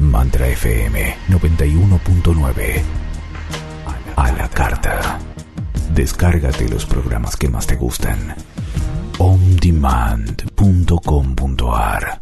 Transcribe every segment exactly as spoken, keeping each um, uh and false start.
Mantra F M noventa y uno punto nueve. A la carta. Descárgate los programas que más te gustan. on demand punto com punto a r.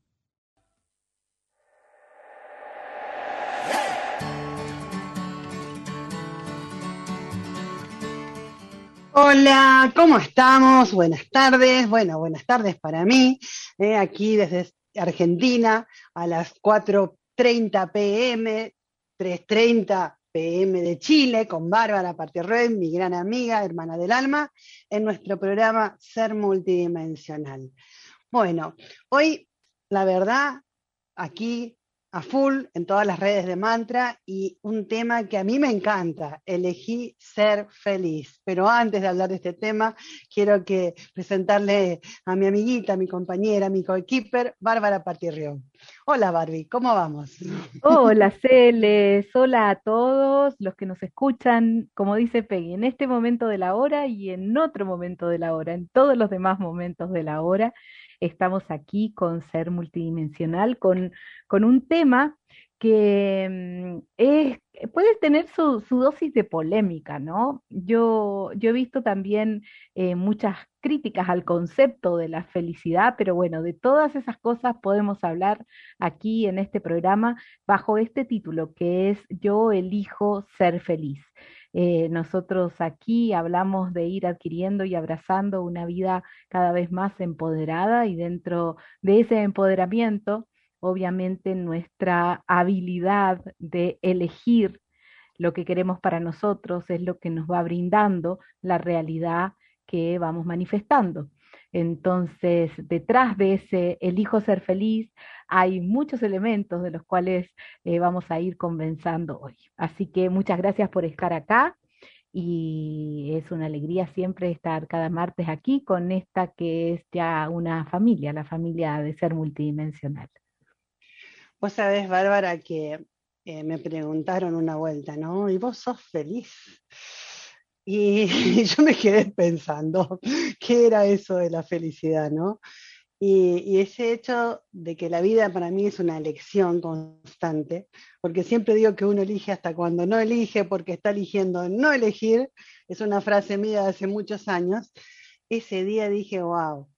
Hola, ¿cómo estamos? Buenas tardes. Bueno, buenas tardes para mí, eh, aquí desde Argentina a las cuatro treinta p m, tres treinta p m de Chile, con Bárbara Partierroel, mi gran amiga, hermana del alma, en nuestro programa Ser Multidimensional. Bueno, hoy, la verdad, aquí a full en todas las redes de Mantra y un tema que a mí me encanta, elegí ser feliz. Pero antes de hablar de este tema, quiero que presentarle a mi amiguita, mi compañera, mi coequiper, Bárbara Partirrión. Hola Barbie, ¿cómo vamos? Hola, Celes, hola a todos los que nos escuchan, como dice Peggy, en este momento de la hora y en otro momento de la hora, en todos los demás momentos de la hora, estamos aquí con Ser Multidimensional, con, con un tema que mm, es, puede tener su, su dosis de polémica, ¿no? Yo, yo he visto también eh, muchas críticas al concepto de la felicidad, pero bueno, de todas esas cosas podemos hablar aquí en este programa bajo este título que es Yo elijo ser feliz. Eh, nosotros aquí hablamos de ir adquiriendo y abrazando una vida cada vez más empoderada y dentro de ese empoderamiento, obviamente nuestra habilidad de elegir lo que queremos para nosotros es lo que nos va brindando la realidad que vamos manifestando. Entonces, detrás de ese elijo ser feliz, hay muchos elementos de los cuales eh, vamos a ir conversando hoy. Así que muchas gracias por estar acá y es una alegría siempre estar cada martes aquí con esta que es ya una familia, la familia de Ser Multidimensional. Vos sabés, Bárbara, que eh, me preguntaron una vuelta, ¿no? ¿Y vos sos feliz? Y, y yo me quedé pensando, ¿qué era eso de la felicidad, no? Y, y ese hecho de que la vida para mí es una elección constante, porque siempre digo que uno elige hasta cuando no elige, porque está eligiendo no elegir, es una frase mía de hace muchos años. Ese día dije, wow,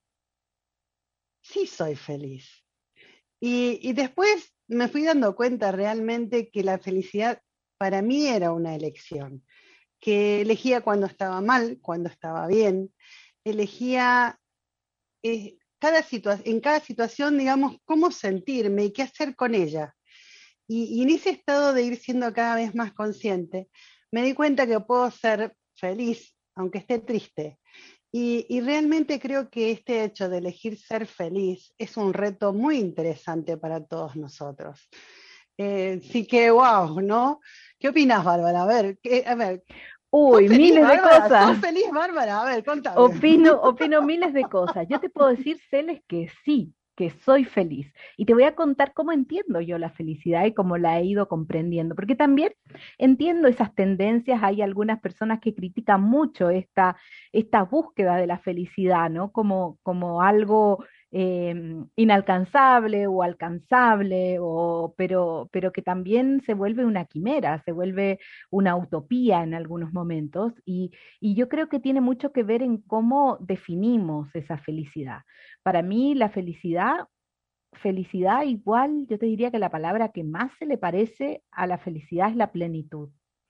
sí soy feliz. Y, y después me fui dando cuenta realmente que la felicidad para mí era una elección, que elegía cuando estaba mal, cuando estaba bien, elegía eh, cada situa en cada situación, digamos, cómo sentirme y qué hacer con ella. Y, y en ese estado de ir siendo cada vez más consciente, me di cuenta que puedo ser feliz, aunque esté triste. Y, y realmente creo que este hecho de elegir ser feliz es un reto muy interesante para todos nosotros. Eh, sí que, wow, ¿no? ¿Qué opinas, Bárbara? A ver, ¿qué, a ver, ¿sos Uy, feliz, miles de Bárbara? ¿Sos cosas. feliz, Bárbara? A ver, contame. Opino, opino miles de cosas. Yo te puedo decir, Celes, que sí, que soy feliz. Y te voy a contar cómo entiendo yo la felicidad y cómo la he ido comprendiendo. Porque también entiendo esas tendencias. Hay algunas personas que critican mucho esta, esta búsqueda de la felicidad, ¿no? Como, como algo eh, inalcanzable o alcanzable, o, pero, pero que también se vuelve una quimera, se vuelve una utopía en algunos momentos. Y y yo creo que tiene mucho que ver en cómo definimos esa felicidad. Para mí, la felicidad, felicidad igual, yo te diría que la palabra que más se le parece a la felicidad es la plenitud.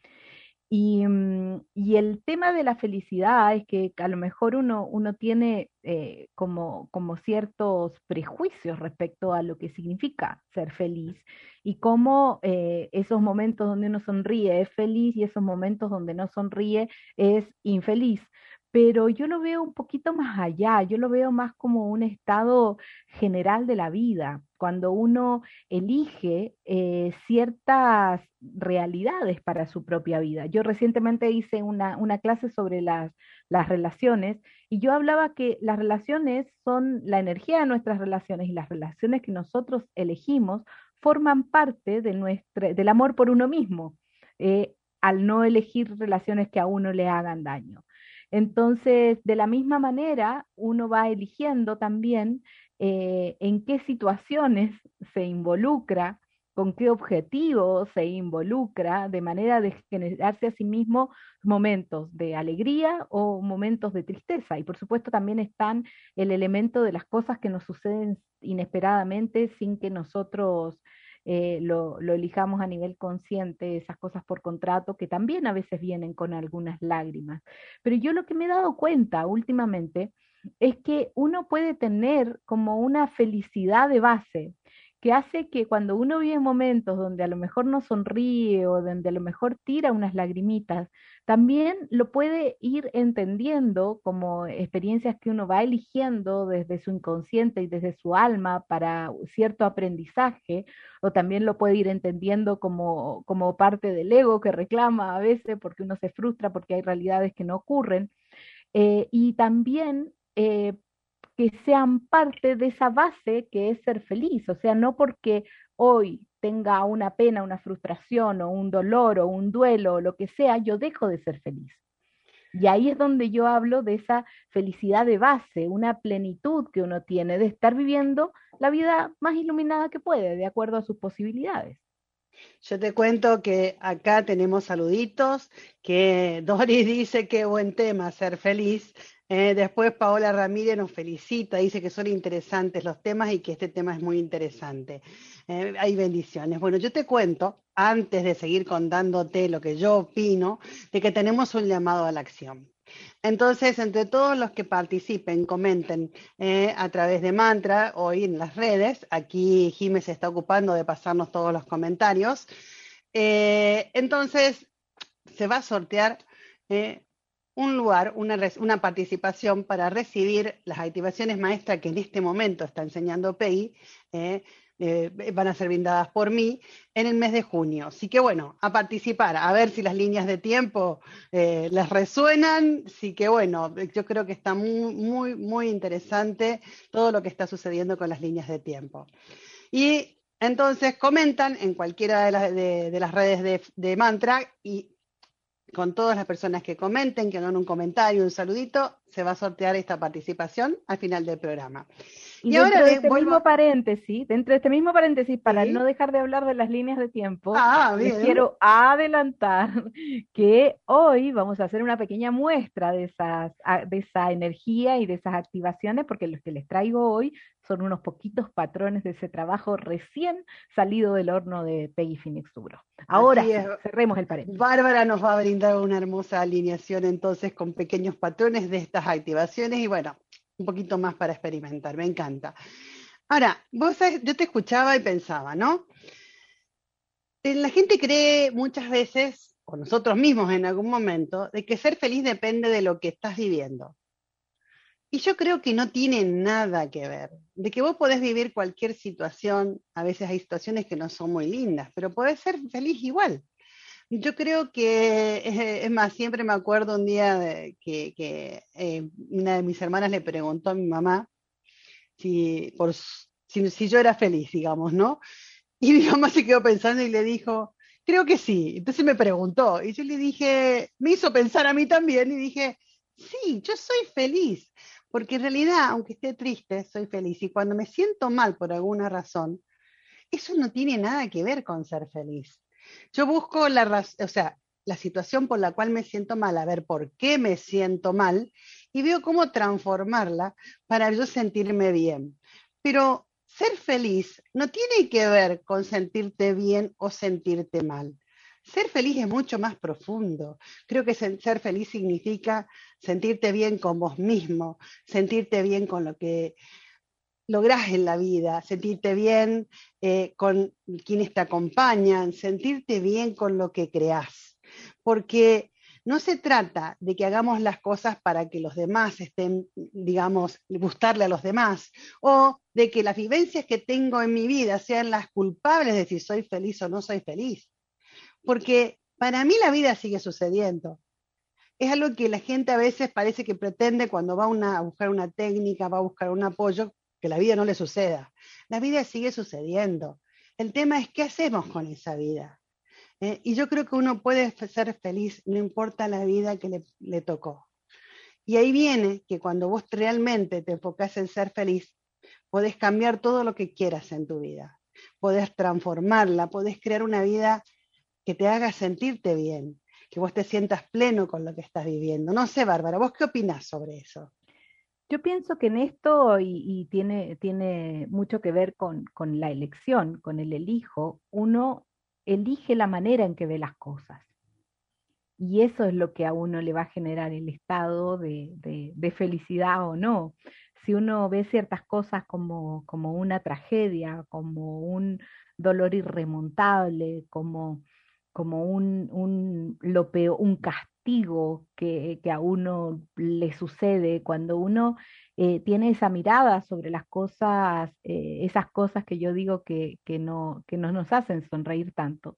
Y, mm, y el tema de la felicidad es que a lo mejor uno, uno tiene eh, como, como ciertos prejuicios respecto a lo que significa ser feliz y cómo eh, esos momentos donde uno sonríe es feliz y esos momentos donde no sonríe es infeliz. Pero yo lo veo un poquito más allá, yo lo veo más como un estado general de la vida, cuando uno elige eh, ciertas realidades para su propia vida. Yo recientemente hice una, una clase sobre las, las relaciones y yo hablaba que las relaciones son la energía de nuestras relaciones y las relaciones que nosotros elegimos forman parte de nuestra, del amor por uno mismo, eh, al no elegir relaciones que a uno le hagan daño. Entonces, de la misma manera, uno va eligiendo también eh, en qué situaciones se involucra con qué objetivo se involucra, de manera de generarse a sí mismo momentos de alegría o momentos de tristeza. Y por supuesto también están el elemento de las cosas que nos suceden inesperadamente sin que nosotros eh, lo, lo elijamos a nivel consciente, esas cosas por contrato que también a veces vienen con algunas lágrimas. Pero yo lo que me he dado cuenta últimamente es que uno puede tener como una felicidad de base que hace que cuando uno vive momentos donde a lo mejor no sonríe o donde a lo mejor tira unas lagrimitas, también lo puede ir entendiendo como experiencias que uno va eligiendo desde su inconsciente y desde su alma para cierto aprendizaje, o también lo puede ir entendiendo como, como parte del ego que reclama a veces porque uno se frustra porque hay realidades que no ocurren. Eh, y también eh, que sean parte de esa base que es ser feliz, o sea, no porque hoy tenga una pena, una frustración o un dolor o un duelo o lo que sea, yo dejo de ser feliz. Y ahí es donde yo hablo de esa felicidad de base, una plenitud que uno tiene de estar viviendo la vida más iluminada que puede, de acuerdo a sus posibilidades. Yo te cuento que acá tenemos saluditos, que Doris dice qué buen tema, ser feliz. Eh, después Paola Ramírez nos felicita, dice que son interesantes los temas y que este tema es muy interesante. Eh, hay bendiciones. Bueno, yo te cuento, antes de seguir contándote lo que yo opino, de que tenemos un llamado a la acción. Entonces, entre todos los que participen, comenten eh, a través de Mantra hoy en las redes, aquí Jimé se está ocupando de pasarnos todos los comentarios, eh, entonces se va a sortear eh, un lugar, una, una participación para recibir las activaciones maestras que en este momento está enseñando Peggy, eh, eh, van a ser brindadas por mí en el mes de junio. Así que bueno, a participar, a ver si las líneas de tiempo eh, les resuenan. Así que bueno, yo creo que está muy, muy, muy interesante todo lo que está sucediendo con las líneas de tiempo. Y entonces comentan en cualquiera de las, de, de las redes de, de Mantra y con todas las personas que comenten, que hagan un comentario, un saludito, se va a sortear esta participación al final del programa. Y, y dentro ahora de este vuelvo... mismo paréntesis, dentro de este mismo paréntesis, para ¿sí? no dejar de hablar de las líneas de tiempo, ah, les quiero adelantar que hoy vamos a hacer una pequeña muestra de, esas, de esa energía y de esas activaciones, porque los que les traigo hoy son unos poquitos patrones de ese trabajo recién salido del horno de Peggy Phoenix Duro. Ahora sí, cerremos el paréntesis. Bárbara nos va a brindar una hermosa alineación entonces con pequeños patrones de estas activaciones y bueno, un poquito más para experimentar, me encanta. Ahora, vos sabés, yo te escuchaba y pensaba, ¿no? La gente cree muchas veces, o nosotros mismos en algún momento, de que ser feliz depende de lo que estás viviendo. Y yo creo que no tiene nada que ver, de que vos podés vivir cualquier situación, a veces hay situaciones que no son muy lindas, pero podés ser feliz igual. Yo creo que, es más, siempre me acuerdo un día de que, que eh, una de mis hermanas le preguntó a mi mamá si, por, si, si yo era feliz, digamos, ¿no? Y mi mamá se quedó pensando y le dijo, creo que sí. Entonces me preguntó y yo le dije, me hizo pensar a mí también y dije, sí, yo soy feliz, porque en realidad, aunque esté triste, soy feliz. Y cuando me siento mal por alguna razón, eso no tiene nada que ver con ser feliz. Yo busco la razón, o sea, la situación por la cual me siento mal, a ver por qué me siento mal, y veo cómo transformarla para yo sentirme bien. Pero ser feliz no tiene que ver con sentirte bien o sentirte mal. Ser feliz es mucho más profundo. Creo que ser feliz significa sentirte bien con vos mismo, sentirte bien con lo que lográs en la vida, sentirte bien eh, con quienes te acompañan, sentirte bien con lo que creás. Porque no se trata de que hagamos las cosas para que los demás estén, digamos, gustarle a los demás, o de que las vivencias que tengo en mi vida sean las culpables de si soy feliz o no soy feliz. Porque para mí la vida sigue sucediendo. Es algo que la gente a veces parece que pretende cuando va una, a buscar una técnica, va a buscar un apoyo, que la vida no le suceda. La vida sigue sucediendo. El tema es qué hacemos con esa vida. ¿Eh? Y yo creo que uno puede ser feliz, no importa la vida que le, le tocó. Y ahí viene que cuando vos realmente te enfocás en ser feliz, podés cambiar todo lo que quieras en tu vida. podés transformarla, podés crear una vida que te haga sentirte bien, que vos te sientas pleno con lo que estás viviendo. No sé, Bárbara, ¿vos qué opinás sobre eso? Yo pienso que en esto, y, y tiene, tiene mucho que ver con, con la elección, con el elijo, uno elige la manera en que ve las cosas. Y eso es lo que a uno le va a generar el estado de, de- de felicidad o no. Si uno ve ciertas cosas como, como una tragedia, como un dolor irremontable, como, como un, un, lo peor, un castigo que, que a uno le sucede, cuando uno eh, tiene esa mirada sobre las cosas, eh, esas cosas que yo digo que, que no, que no nos hacen sonreír tanto,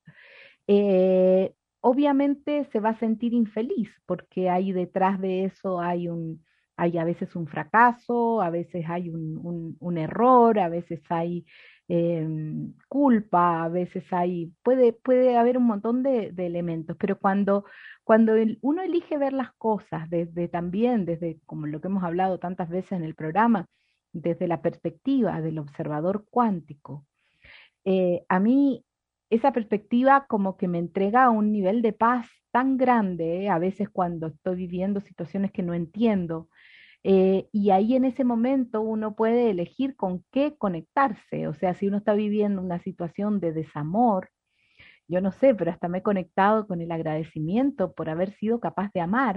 eh, obviamente se va a sentir infeliz porque hay detrás de eso hay un, hay a veces un fracaso, a veces hay un, un- un error, a veces hay em, culpa, a veces hay, puede, puede haber un montón de, de elementos, pero cuando, cuando el- uno elige ver las cosas desde también, desde como lo que hemos hablado tantas veces en el programa, desde la perspectiva del observador cuántico, eh, a mí esa perspectiva como que me entrega un nivel de paz tan grande, eh, a veces cuando estoy viviendo situaciones que no entiendo, eh, y ahí en ese momento uno puede elegir con qué conectarse, o sea, si uno está viviendo una situación de desamor, yo no sé, pero hasta me he conectado con el agradecimiento por haber sido capaz de amar,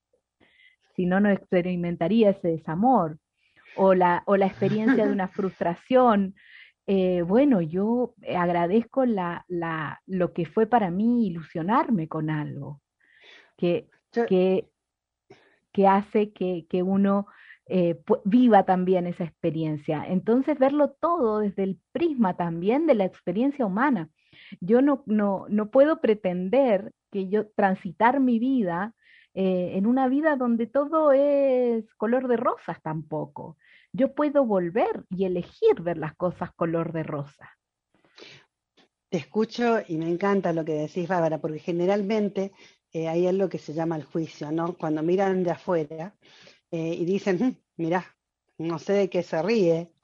si no, no experimentaría ese desamor o la, o la experiencia de una frustración. Eh, bueno, yo eh, agradezco la, la, lo que fue para mí ilusionarme con algo, que, Yo, que, que hace que, que uno eh, pu- viva también esa experiencia. Entonces, verlo todo desde el prisma también de la experiencia humana. Yo no, no, no puedo pretender que yo transitar mi vida eh, en una vida donde todo es color de rosas tampoco. Yo puedo volver y elegir ver las cosas color de rosa. te escucho y me encanta lo que decís, Bárbara, porque generalmente eh, hay algo que se llama el juicio, ¿no? Cuando miran de afuera eh, y dicen, "Mm, mirá, no sé de qué se ríe,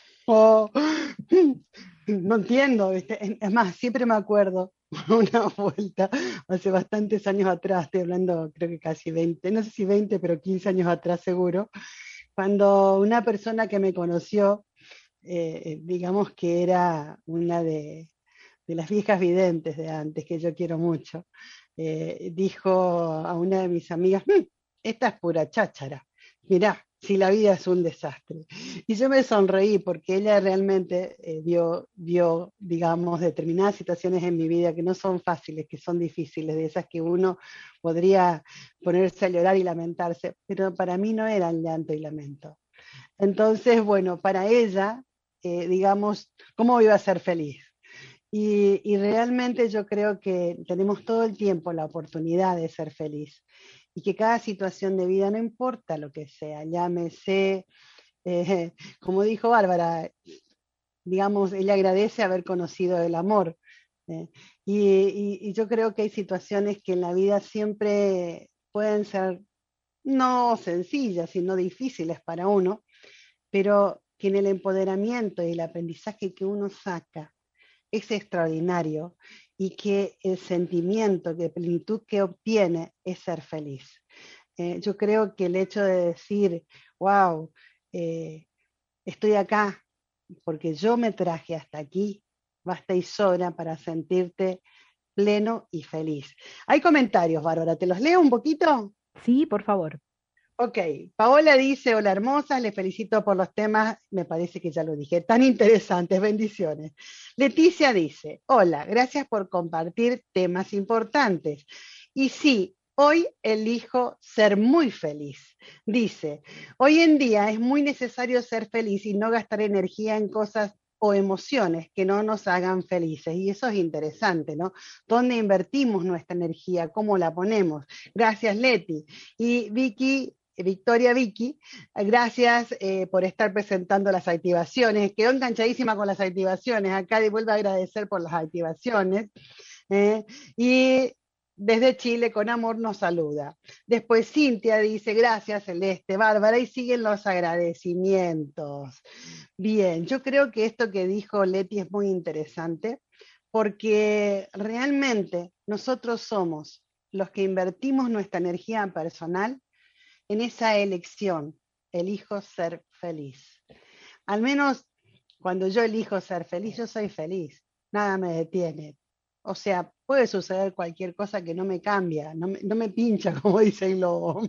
o "Mm, no entiendo, ¿viste?". Es es más, siempre me acuerdo una vuelta, hace bastantes años atrás, estoy hablando creo que casi veinte, no sé si veinte, pero quince años atrás seguro, cuando una persona que me conoció, eh, digamos que era una de, de las viejas videntes de antes, que yo quiero mucho, eh, dijo a una de mis amigas, "Mm, esta es pura cháchara, mirá, si la vida es un desastre". Y yo me sonreí porque ella realmente eh, vio, vio, digamos, determinadas situaciones en mi vida que no son fáciles, que son difíciles, de esas que uno podría ponerse a llorar y lamentarse, pero para mí no eran llanto y lamento. Entonces, bueno, para ella, eh, digamos, ¿cómo iba a ser feliz? Y, y realmente yo creo que tenemos todo el tiempo la oportunidad de ser feliz y que cada situación de vida, no importa lo que sea, llámese, eh, como dijo Bárbara, digamos, ella agradece haber conocido el amor. eh, y, y- y yo creo que hay situaciones que en la vida siempre pueden ser no sencillas, sino difíciles para uno, pero que en el empoderamiento y el aprendizaje que uno saca es extraordinario y que el sentimiento de plenitud que obtiene es ser feliz. Eh, yo creo que el hecho de decir, wow, eh, estoy acá porque yo me traje hasta aquí, basta y sobra para sentirte pleno y feliz. Hay comentarios, Bárbara, ¿te los leo un poquito? Sí, por favor. Ok, Paola dice, hola hermosas, les felicito por los temas, me parece que ya lo dije, tan interesantes, bendiciones. Leticia dice, hola, gracias por compartir temas importantes. Y sí, hoy elijo ser muy feliz. Dice, hoy en día es muy necesario ser feliz y no gastar energía en cosas o emociones que no nos hagan felices. Y eso es interesante, ¿no? ¿Dónde invertimos nuestra energía? ¿Cómo la ponemos? Gracias, Leti. Y Vicky Victoria Vicky, gracias eh, por estar presentando las activaciones. Quedó enganchadísima con las activaciones. Acá vuelvo a agradecer por las activaciones. Eh, y desde Chile con amor nos saluda. Después Cintia dice, gracias Celeste, Bárbara, y siguen los agradecimientos. Bien, yo creo que esto que dijo Leti es muy interesante, porque realmente nosotros somos los que invertimos nuestra energía personal en esa elección, elijo ser feliz. Al menos cuando yo elijo ser feliz, yo soy feliz, nada me detiene. O sea, puede suceder cualquier cosa que no me cambia, no me, no me pincha, como dice el lobo,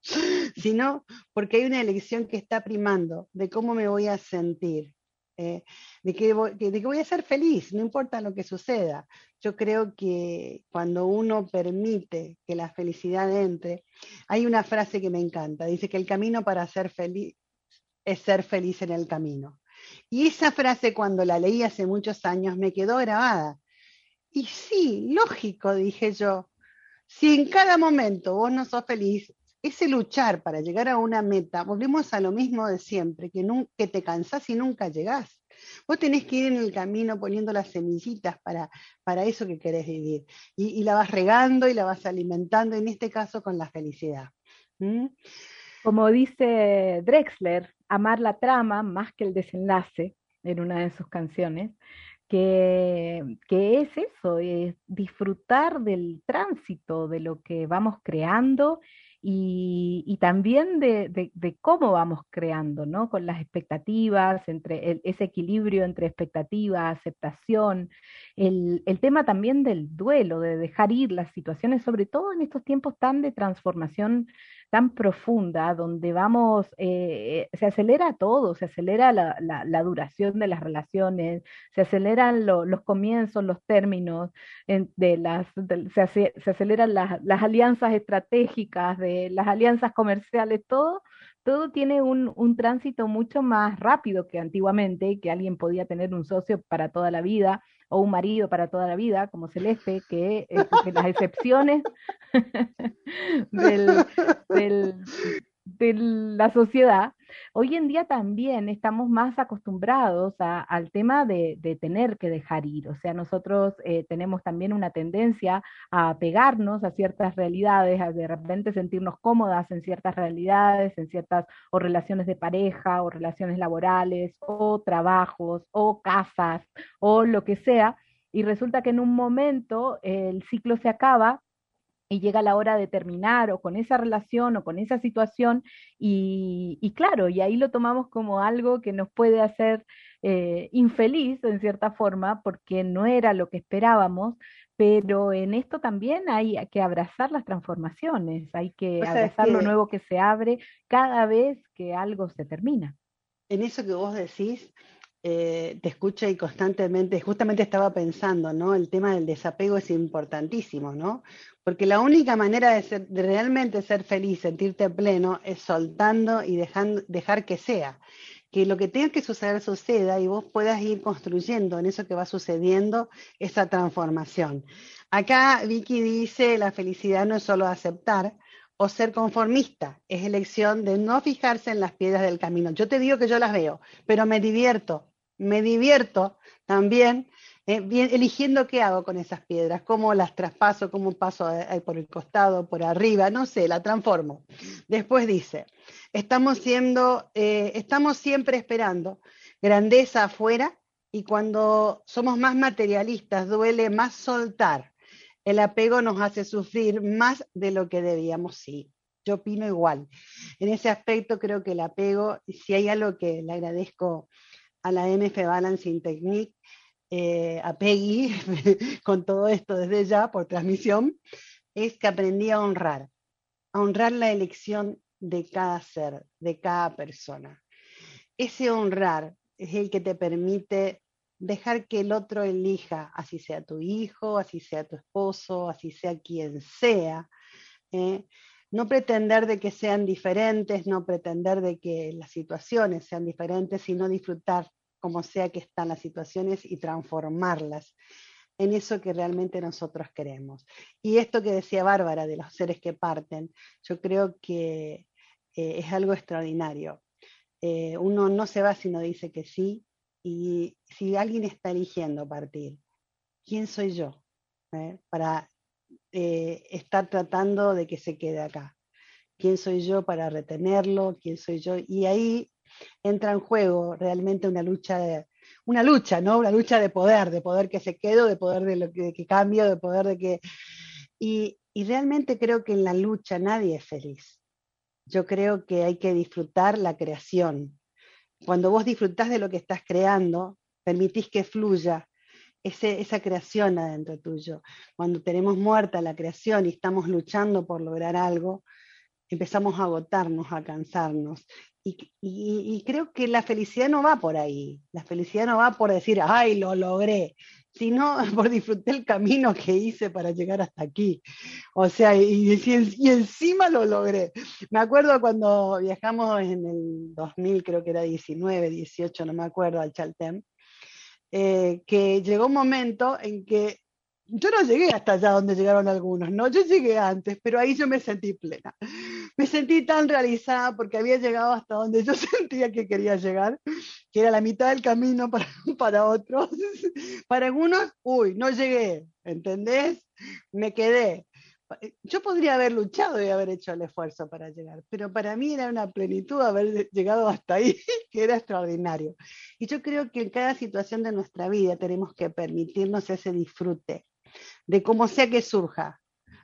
sino porque hay una elección que está primando de cómo me voy a sentir, eh, de, que voy, de que voy a ser feliz, no importa lo que suceda. Yo creo que cuando uno permite que la felicidad entre, hay una frase que me encanta, dice que el camino para ser feliz es ser feliz en el camino. Y esa frase cuando la leí hace muchos años me quedó grabada. Y sí, lógico, dije yo, si en cada momento vos no sos feliz, ese luchar para llegar a una meta, volvemos a lo mismo de siempre, que, nunca, que te cansás y nunca llegás. Vos tenés que ir en el camino poniendo las semillitas para, para eso que querés vivir. Y, y la vas regando y la vas alimentando, en este caso con la felicidad. ¿Mm? Como dice Drexler, amar la trama más que el desenlace, en una de sus canciones, que, que es eso, es disfrutar del tránsito, de lo que vamos creando y, y también de, de- de cómo vamos creando, ¿no? Con las expectativas, entre el- ese equilibrio entre expectativa, aceptación, el, el tema también del duelo, de dejar ir las situaciones, sobre todo en estos tiempos tan de transformación tan profunda, donde vamos, eh, se acelera todo, se acelera la, la- la duración de las relaciones, se aceleran lo- los comienzos, los términos, en- de las, de- se, ace- se aceleran las, las alianzas estratégicas, de las alianzas comerciales, todo, todo tiene un, un tránsito mucho más rápido que antiguamente, que alguien podía tener un socio para toda la vida o un marido para toda la vida, como Celeste, que es de las excepciones del, del, de la sociedad. Hoy en día también estamos más acostumbrados a- al tema de, de tener que dejar ir. O sea, nosotros eh, tenemos también una tendencia a pegarnos a ciertas realidades, a de repente sentirnos cómodas en ciertas realidades, en ciertas o relaciones de pareja, o relaciones laborales, o trabajos, o casas, o lo que sea. Y resulta que en un momento eh, el ciclo se acaba y llega la hora de terminar o con esa relación o con esa situación y, y claro, y ahí lo tomamos como algo que nos puede hacer eh, infeliz en cierta forma porque no era lo que esperábamos, pero en esto también hay que abrazar las transformaciones, hay que O sea, es abrazar lo que nuevo que se abre cada vez que algo se termina. en eso que vos decís, eh, te escucho y constantemente, justamente estaba pensando, ¿no? El tema del desapego es importantísimo, ¿no? Porque la única manera de, ser, de realmente ser feliz, sentirte pleno, es soltando y dejando, dejar que sea. Que lo que tenga que suceder suceda y vos puedas ir construyendo en eso que va sucediendo esa transformación. Acá Vicky dice, la felicidad no es solo aceptar, o ser conformista, es elección de no fijarse en las piedras del camino. Yo te digo que yo las veo, pero me divierto, me divierto también eh, bien, eligiendo qué hago con esas piedras, cómo las traspaso, cómo paso eh, por el costado, por arriba, no sé, la transformo. Después dice, estamos, siendo, eh, estamos siempre esperando grandeza afuera y cuando somos más materialistas duele más soltar. El apego nos hace sufrir más de lo que debíamos, sí. Yo opino igual. En ese aspecto creo que el apego, si hay algo que le agradezco a la M F Balancing Technique, eh, a Peggy, con todo esto desde ya por transmisión, es que aprendí a honrar, a honrar la elección de cada ser, de cada persona. Ese honrar es el que te permite dejar que el otro elija, así sea tu hijo, así sea tu esposo, así sea quien sea. ¿eh? No pretender de que sean diferentes, no pretender de que las situaciones sean diferentes, sino disfrutar como sea que están las situaciones y transformarlas en eso que realmente nosotros queremos. Y esto que decía Bárbara de los seres que parten, yo creo que eh, es algo extraordinario. Eh, uno no se va si no dice que sí, y si alguien está eligiendo partir, ¿quién soy yo? ¿Eh? Para eh, estar tratando de que se quede acá. ¿Quién soy yo para retenerlo? ¿Quién soy yo? Y ahí entra en juego realmente una lucha de, una lucha, ¿no? Una lucha de poder, de poder que se quede, de poder de lo que, de que cambie, de poder de que... Y, y realmente creo que en la lucha nadie es feliz. Yo creo que hay que disfrutar la creación. Cuando vos disfrutás de lo que estás creando, permitís que fluya ese, esa creación adentro tuyo. Cuando tenemos muerta la creación y estamos luchando por lograr algo, empezamos a agotarnos, a cansarnos. Y, y, y, creo que la felicidad no va por ahí. La felicidad no va por decir, ay, lo logré, sino por disfrutar el camino que hice para llegar hasta aquí. O sea, y, y, y encima lo logré. Me acuerdo cuando viajamos en el dos mil, creo que era diecinueve, dieciocho, no me acuerdo, al Chaltén, eh, que llegó un momento en que yo no llegué hasta allá donde llegaron algunos, no, yo llegué antes, pero ahí yo me sentí plena. Me sentí tan realizada porque había llegado hasta donde yo sentía que quería llegar, que era la mitad del camino para, para otros. Para algunos, uy, no llegué, ¿entendés? Me quedé. Yo podría haber luchado y haber hecho el esfuerzo para llegar, pero para mí era una plenitud haber llegado hasta ahí, que era extraordinario. Y yo creo que en cada situación de nuestra vida tenemos que permitirnos ese disfrute, de cómo sea que surja,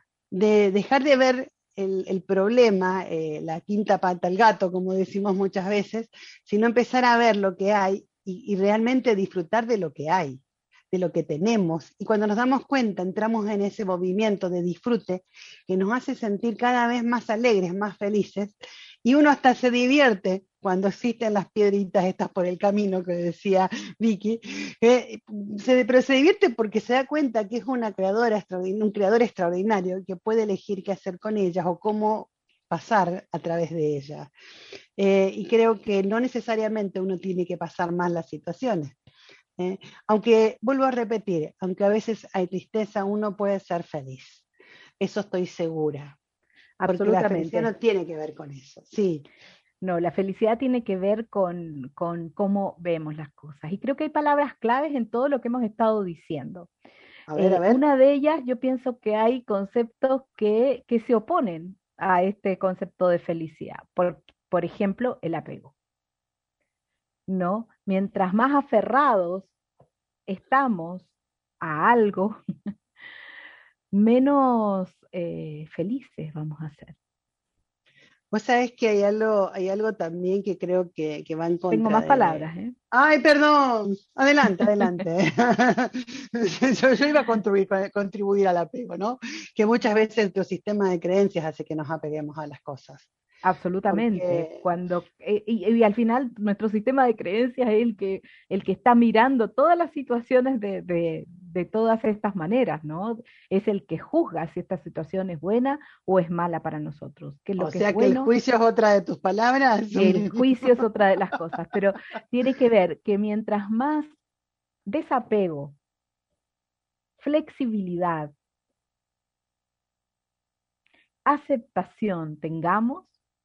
de dejar de ver el, el problema, eh, la quinta pata al gato, como decimos muchas veces, sino empezar a ver lo que hay y, y realmente disfrutar de lo que hay, de lo que tenemos. Y cuando nos damos cuenta, entramos en ese movimiento de disfrute que nos hace sentir cada vez más alegres, más felices, y uno hasta se divierte cuando existen las piedritas estas por el camino que decía Vicky, eh, se, pero se divierte porque se da cuenta que es una creadora, un creador extraordinario que puede elegir qué hacer con ellas o cómo pasar a través de ellas. Eh, y creo que no necesariamente uno tiene que pasar más las situaciones. Eh, aunque, vuelvo a repetir, aunque a veces hay tristeza, uno puede ser feliz. Eso estoy segura. Porque la felicidad no tiene que ver con eso. Sí. No, la felicidad tiene que ver con, con cómo vemos las cosas. Y creo que hay palabras claves en todo lo que hemos estado diciendo. A ver, eh, a ver. Una de ellas, yo pienso que hay conceptos que, que se oponen a este concepto de felicidad. Por, por ejemplo, el apego. ¿No? Mientras más aferrados estamos a algo, menos eh, felices vamos a ser. Vos sabés que hay algo, hay algo también que creo que, que va en contra. Tengo más de... palabras, ¿eh? Ay, perdón. Adelante, adelante. yo, yo iba a contribuir, contribuir al apego, ¿no? Que muchas veces nuestro sistema de creencias hace que nos apeguemos a las cosas. Absolutamente. Porque... Cuando, eh, y, y al final nuestro sistema de creencias es el que, el que está mirando todas las situaciones de, de, de todas estas maneras, ¿no? Es el que juzga si esta situación es buena o es mala para nosotros. ¿Qué es lo o que sea es bueno? Que el juicio es otra de tus palabras. El juicio es otra de las cosas, pero tiene que ver que mientras más desapego, flexibilidad, aceptación tengamos,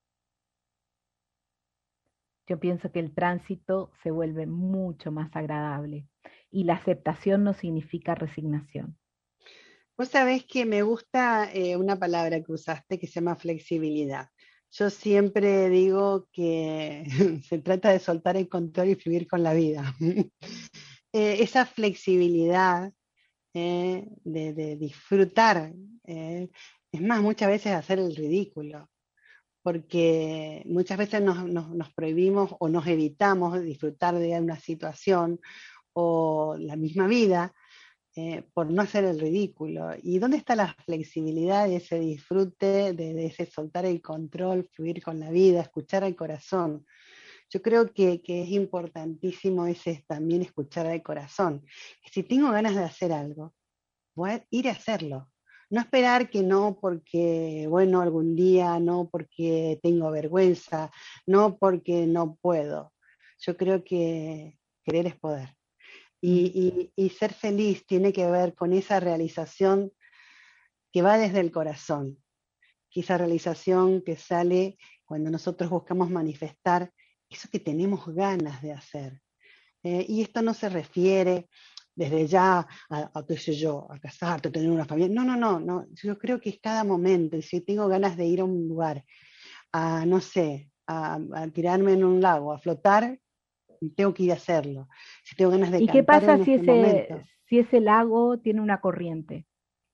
yo pienso que el tránsito se vuelve mucho más agradable y la aceptación no significa resignación. Vos sabés que me gusta eh, una palabra que usaste que se llama flexibilidad. Yo siempre digo que se trata de soltar el control y fluir con la vida. eh, esa flexibilidad eh, de, de disfrutar, eh, es más, muchas veces hacer el ridículo, porque muchas veces nos, nos, nos prohibimos o nos evitamos disfrutar de una situación o la misma vida, eh, por no hacer el ridículo. ¿Y dónde está la flexibilidad y ese disfrute de, de ese soltar el control, fluir con la vida, escuchar al corazón? Yo creo que, que es importantísimo ese también escuchar al corazón. Si tengo ganas de hacer algo, voy a ir a hacerlo. No esperar que no porque, bueno, algún día, no porque tengo vergüenza, no porque no puedo. Yo creo que querer es poder. Y, y, y ser feliz tiene que ver con esa realización que va desde el corazón, que esa realización que sale cuando nosotros buscamos manifestar eso que tenemos ganas de hacer. Eh, y esto no se refiere desde ya a, a, qué sé yo, a casarte, a tener una familia. No, no, no, no. Yo creo que es cada momento. Y si tengo ganas de ir a un lugar, a, no sé, a, a tirarme en un lago, a flotar, tengo que ir a hacerlo. Si tengo ganas de ¿Y qué cantar pasa en si este ese, momento. si ese lago tiene una corriente?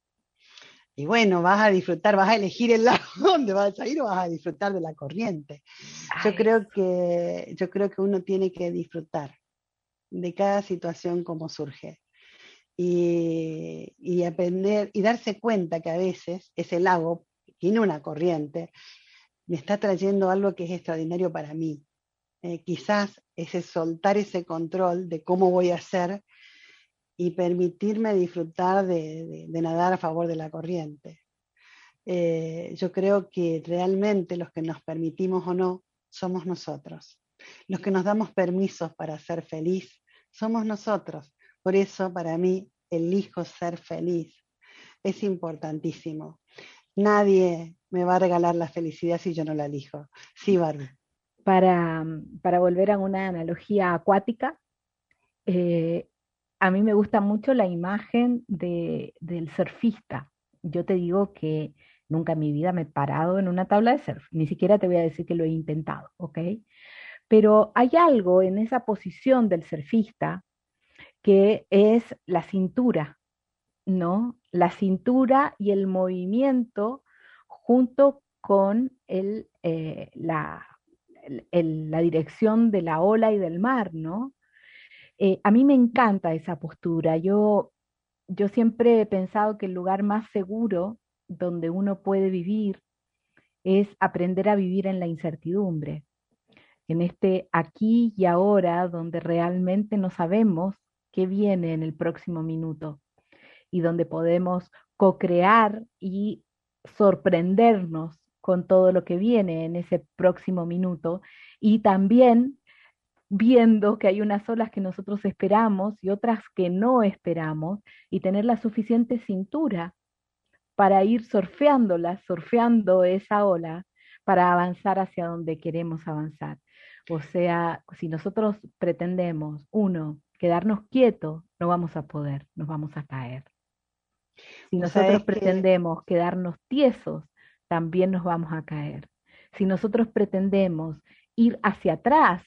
Y bueno, vas a disfrutar, vas a elegir el lado donde vas a ir o vas a disfrutar de la corriente. Ah, Yo creo eso. que, yo creo que uno tiene que disfrutar de cada situación como surge. Y, y aprender y darse cuenta que a veces ese lago tiene una corriente, me está trayendo algo que es extraordinario para mí. Eh, quizás ese soltar ese control de cómo voy a hacer y permitirme disfrutar de, de, de nadar a favor de la corriente. Eh, yo creo que realmente los que nos permitimos o no somos nosotros. Los que nos damos permisos para ser feliz somos nosotros. Por eso para mí elijo ser feliz. Es importantísimo. Nadie me va a regalar la felicidad si yo no la elijo. Sí, Barbie. Para, para volver a una analogía acuática, eh, a mí me gusta mucho la imagen de, del surfista. Yo te digo que nunca en mi vida me he parado en una tabla de surf, ni siquiera te voy a decir que lo he intentado, ¿ok? Pero hay algo en esa posición del surfista que es la cintura, ¿no? La cintura y el movimiento junto con el, eh, la, el- el- la dirección de la ola y del mar, ¿no? Eh, a mí me encanta esa postura. Yo, yo siempre he pensado que el lugar más seguro donde uno puede vivir es aprender a vivir en la incertidumbre, en este aquí y ahora donde realmente no sabemos qué viene en el próximo minuto y donde podemos co-crear y sorprendernos con todo lo que viene en ese próximo minuto y también viendo que hay unas olas que nosotros esperamos y otras que no esperamos y tener la suficiente cintura para ir surfeándola, surfeando esa ola para avanzar hacia donde queremos avanzar. O sea, si nosotros pretendemos, uno, quedarnos quietos, no vamos a poder, nos vamos a caer. Si Vos nosotros sabés que pretendemos quedarnos tiesos, también nos vamos a caer. Si nosotros pretendemos ir hacia atrás,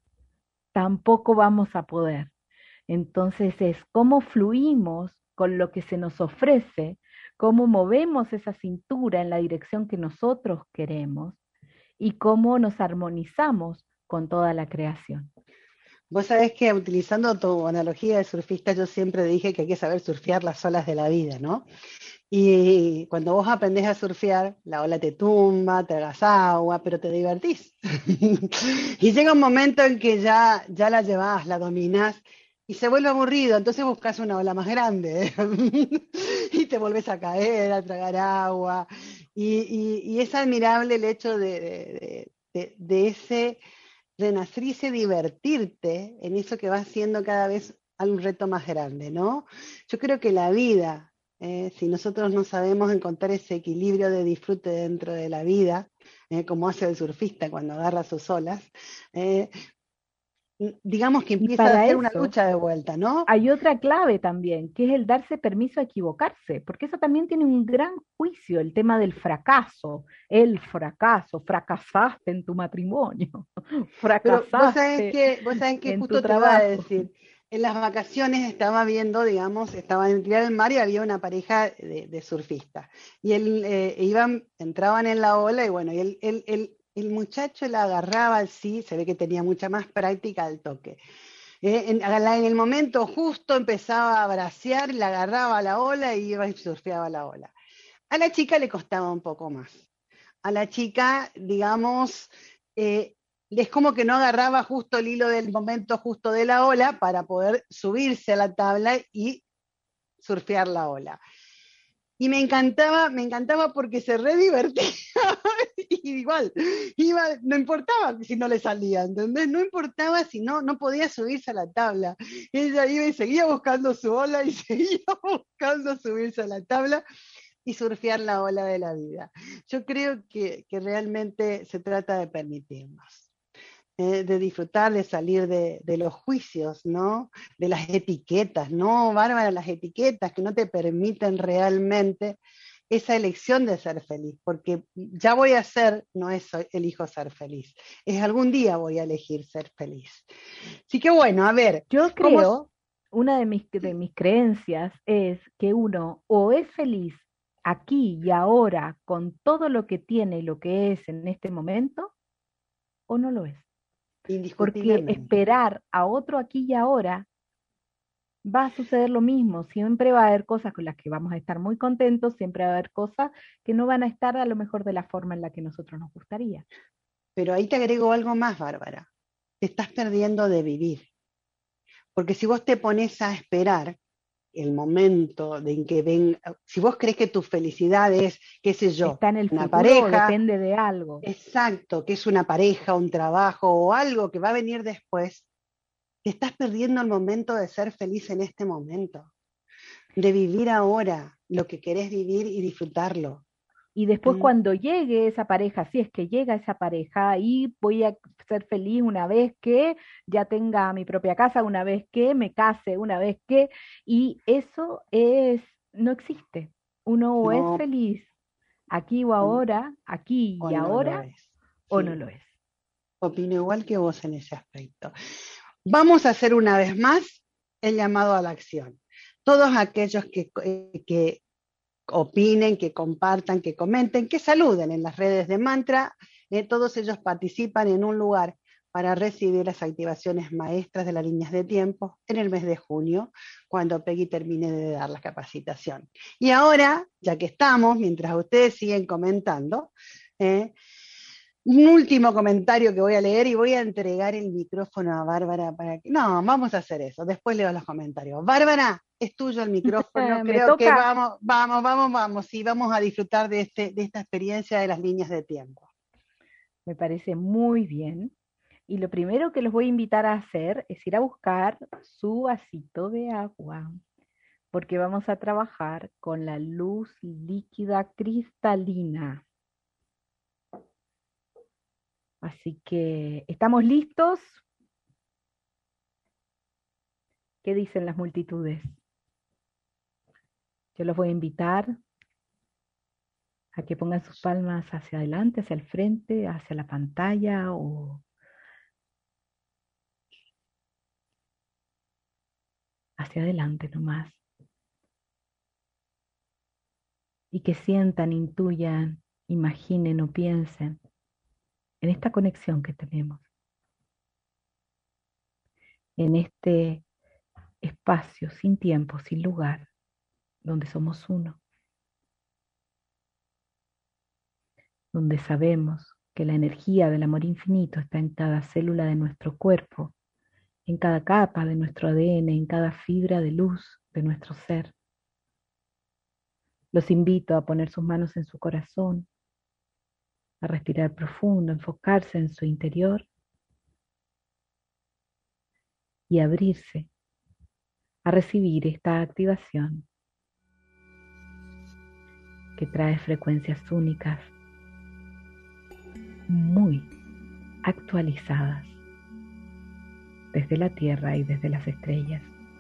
tampoco vamos a poder. Entonces es cómo fluimos con lo que se nos ofrece, cómo movemos esa cintura en la dirección que nosotros queremos y cómo nos armonizamos con toda la creación. Vos sabés que utilizando tu analogía de surfista, yo siempre dije que hay que saber surfear las olas de la vida, ¿no? Y cuando vos aprendés a surfear, la ola te tumba, te hagas agua, pero te divertís. Y llega un momento en que ya, ya la llevás, la dominás y se vuelve aburrido, entonces buscas una ola más grande y te vuelves a caer, a tragar agua. Y, y- y es admirable el hecho de, de- de- de ese renacer y ese divertirte en eso que va siendo cada vez un reto más grande, ¿no? Yo creo que la vida, eh, si nosotros no sabemos encontrar ese equilibrio de disfrute dentro de la vida, eh, como hace el surfista cuando agarra sus olas, eh, digamos que Y empieza a para ser una eso lucha de vuelta, ¿no? hay otra clave también, que es el darse permiso a equivocarse, porque eso también tiene un gran juicio, el tema del fracaso, el fracaso, fracasaste en tu matrimonio, Pero vos sabés fracasaste que, vos sabés que en tu justo te iba a trabajo. decir, en las vacaciones estaba viendo, digamos, estaba en el mar y había una pareja de, de surfistas. Y él, eh, iban, entraban en la ola y bueno, y el, el, el, el muchacho la agarraba así, se ve que tenía mucha más práctica al toque. Eh, en, en, el momento justo empezaba a bracear, la agarraba a la ola y iba y surfeaba la ola. A la chica le costaba un poco más. A la chica, digamos, eh, es como que no agarraba justo el hilo del momento justo de la ola para poder subirse a la tabla y surfear la ola. Y me encantaba, me encantaba porque se re divertía. Y igual, iba, no importaba si no le salía, ¿entendés? No importaba si no, no podía subirse a la tabla. Ella iba y seguía buscando su ola y seguía buscando subirse a la tabla y surfear la ola de la vida. Yo creo que, que realmente se trata de permitirnos. eh, de disfrutar, de salir de, de los juicios, ¿no? De las etiquetas, ¿no, Bárbara? Las etiquetas que no te permiten realmente esa elección de ser feliz, porque ya voy a ser, no es elijo ser feliz, es algún día voy a elegir ser feliz. Así que bueno, a ver, Yo ¿cómo? creo, una de mis, de mis creencias es que uno o es feliz aquí y ahora con todo lo que tiene y lo que es en este momento, o no lo es. Porque Indiscutiblemente. esperar a otro aquí y ahora va a suceder lo mismo. Siempre va a haber cosas con las que vamos a estar muy contentos, siempre va a haber cosas que no van a estar a lo mejor de la forma en la que nosotros nos gustaría. Pero ahí te agrego algo más, Bárbara. Te estás perdiendo de vivir. Porque si vos te pones a esperar el momento de en que ven, si vos crees que tu felicidad es, qué sé yo, Está en el una futuro o pareja, depende de algo. exacto, que es una pareja, un trabajo o algo que va a venir después, te estás perdiendo el momento de ser feliz en este momento, de vivir ahora lo que querés vivir y disfrutarlo. Y después ¿Mm? cuando llegue esa pareja, si es que llega esa pareja, ahí voy a ser feliz una vez que ya tenga mi propia casa, una vez que me case, una vez que, y eso es, no existe. Uno o es No, feliz aquí o o, ahora, aquí o y no lo ahora, es. o no Sí, lo es. opino igual que vos en ese aspecto. Vamos a hacer una vez más el llamado a la acción. Todos aquellos que, eh, que opinen, que compartan, que comenten, que saluden en las redes de Mantra, eh, todos ellos participan en un lugar para recibir las activaciones maestras de las líneas de tiempo en el mes de junio, cuando Peggy termine de dar la capacitación. Y ahora, ya que estamos, mientras ustedes siguen comentando, eh, un último comentario que voy a leer y voy a entregar el micrófono a Bárbara para que... No, vamos a hacer eso, después leo los comentarios. Bárbara, es tuyo el micrófono, Me creo que toca, vamos, vamos, vamos, vamos, y vamos a disfrutar de, este, de esta experiencia de las líneas de tiempo. me parece muy bien. Y lo primero que los voy a invitar a hacer es ir a buscar su vasito de agua, porque vamos a trabajar con la luz líquida cristalina. Así que, ¿estamos listos? ¿Qué dicen las multitudes? Yo los voy a invitar a que pongan sus palmas hacia adelante, hacia el frente, hacia la pantalla o hacia adelante nomás. Y que sientan, intuyan, imaginen o piensen en esta conexión que tenemos, en este espacio sin tiempo, sin lugar, donde somos uno, donde sabemos que la energía del amor infinito está en cada célula de nuestro cuerpo, en cada capa de nuestro A D N, en cada fibra de luz de nuestro ser. Los invito a poner sus manos en su corazón, a respirar profundo, a enfocarse en su interior y abrirse a recibir esta activación que trae frecuencias únicas, muy actualizadas desde la Tierra y desde las estrellas.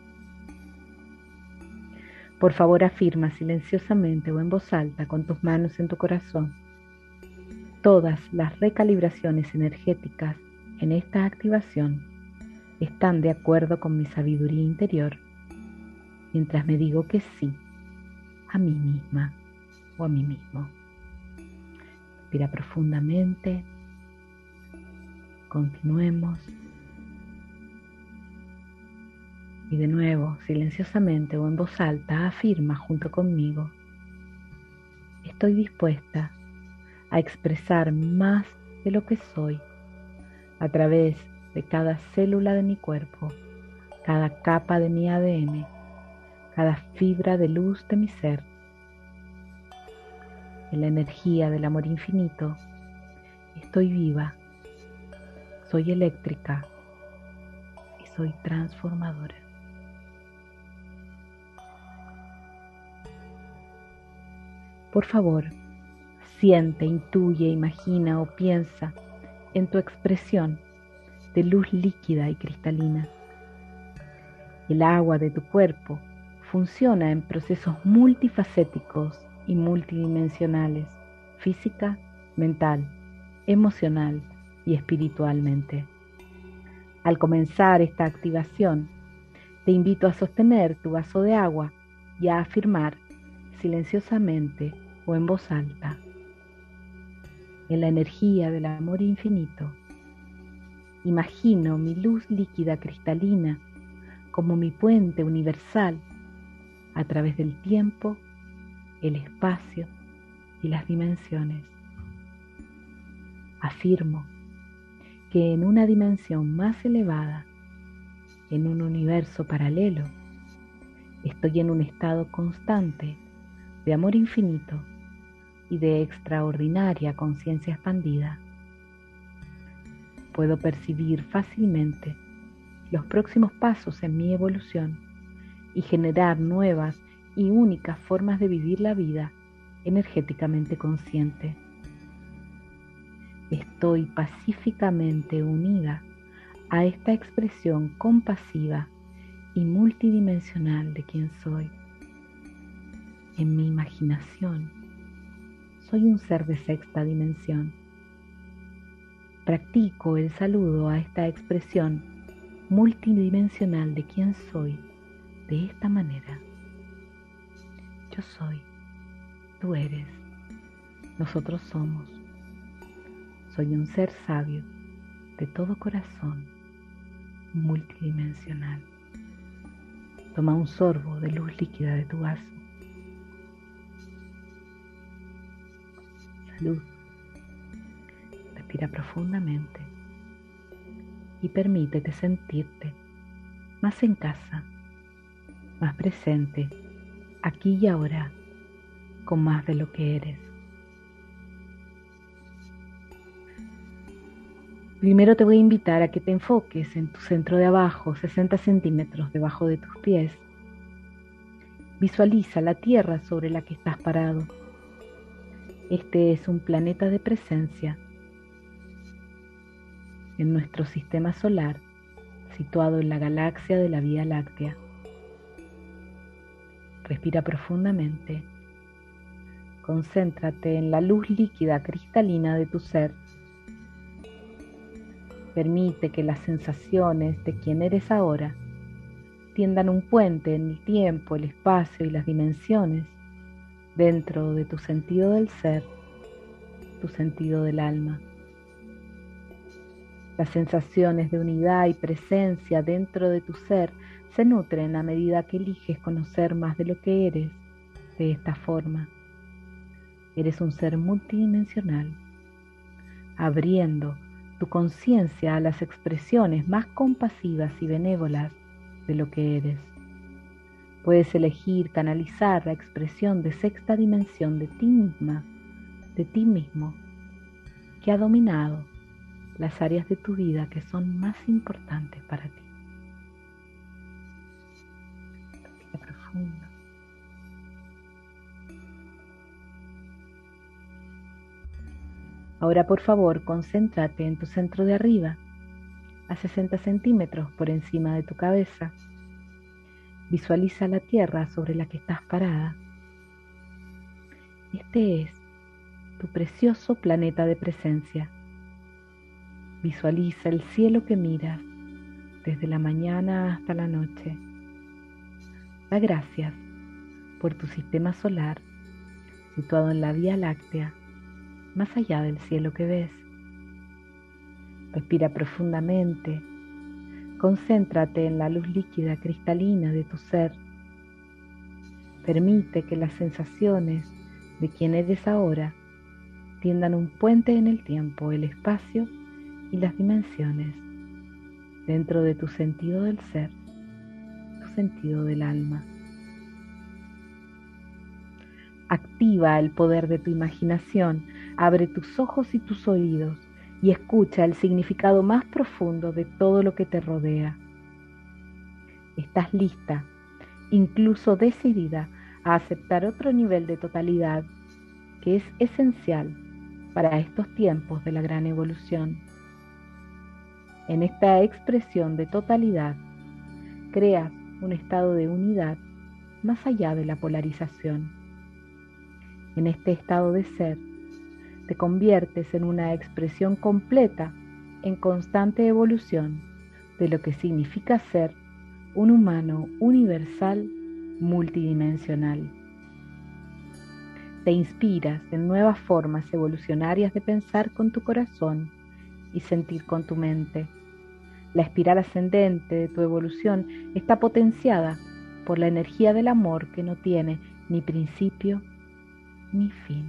Por favor, afirma silenciosamente o en voz alta con tus manos en tu corazón todas las recalibraciones energéticas en esta activación están de acuerdo con mi sabiduría interior, mientras me digo que sí a mí misma o a mí mismo. Respira profundamente. Continuemos. Y de nuevo, silenciosamente o en voz alta, afirma junto conmigo: estoy dispuesta a expresar más de lo que soy a través de cada célula de mi cuerpo, cada capa de mi A D N, cada fibra de luz de mi ser. En la energía del amor infinito, estoy viva, soy eléctrica y soy transformadora. Por favor, siente, intuye, imagina o piensa en tu expresión de luz líquida y cristalina. El agua de tu cuerpo funciona en procesos multifacéticos y multidimensionales, física, mental, emocional y espiritualmente. Al comenzar esta activación, te invito a sostener tu vaso de agua y a afirmar silenciosamente o en voz alta: en la energía del amor infinito, imagino mi luz líquida cristalina como mi puente universal a través del tiempo, el espacio y las dimensiones. Afirmo que en una dimensión más elevada, en un universo paralelo, estoy en un estado constante de amor infinito y de extraordinaria conciencia expandida. Puedo percibir fácilmente los próximos pasos en mi evolución y generar nuevas y únicas formas de vivir la vida energéticamente consciente. Estoy pacíficamente unida a esta expresión compasiva y multidimensional de quien soy. En mi imaginación, soy un ser de sexta dimensión. Practico el saludo a esta expresión multidimensional de quien soy de esta manera: yo soy, tú eres, nosotros somos. Soy un ser sabio de todo corazón, multidimensional. Toma un sorbo de luz líquida de tu vaso. Salud. Respira profundamente y permítete sentirte más en casa, más presente, aquí y ahora, con más de lo que eres. Primero te voy a invitar a que te enfoques en tu centro de abajo, sesenta centímetros debajo de tus pies. Visualiza la tierra sobre la que estás parado. Este es un planeta de presencia en nuestro sistema solar, situado en la galaxia de la Vía Láctea. Respira profundamente. Concéntrate en la luz líquida cristalina de tu ser. Permite que las sensaciones de quien eres ahora tiendan un puente en el tiempo, el espacio y las dimensiones dentro de tu sentido del ser, tu sentido del alma. Las sensaciones de unidad y presencia dentro de tu ser se nutren a medida que eliges conocer más de lo que eres de esta forma. Eres un ser multidimensional, abriendo tu conciencia a las expresiones más compasivas y benévolas de lo que eres. Puedes elegir canalizar la expresión de sexta dimensión de ti misma, de ti mismo, que ha dominado las áreas de tu vida que son más importantes para ti. Respira profundo. Ahora, por favor, concéntrate en tu centro de arriba, a sesenta centímetros por encima de tu cabeza. Visualiza la tierra sobre la que estás parada. Este es tu precioso planeta de presencia. Visualiza el cielo que miras desde la mañana hasta la noche. Da gracias por tu sistema solar, situado en la Vía Láctea, más allá del cielo que ves. Respira profundamente. Concéntrate en la luz líquida cristalina de tu ser. Permite que las sensaciones de quien eres ahora tiendan un puente en el tiempo, el espacio y las dimensiones dentro de tu sentido del ser, tu sentido del alma. Activa el poder de tu imaginación, abre tus ojos y tus oídos y escucha el significado más profundo de todo lo que te rodea. Estás lista, incluso decidida, a aceptar otro nivel de totalidad que es esencial para estos tiempos de la gran evolución. En esta expresión de totalidad, creas un estado de unidad más allá de la polarización. En este estado de ser, te conviertes en una expresión completa en constante evolución de lo que significa ser un humano universal multidimensional. Te inspiras en nuevas formas evolucionarias de pensar con tu corazón y sentir con tu mente. La espiral ascendente de tu evolución está potenciada por la energía del amor que no tiene ni principio ni fin.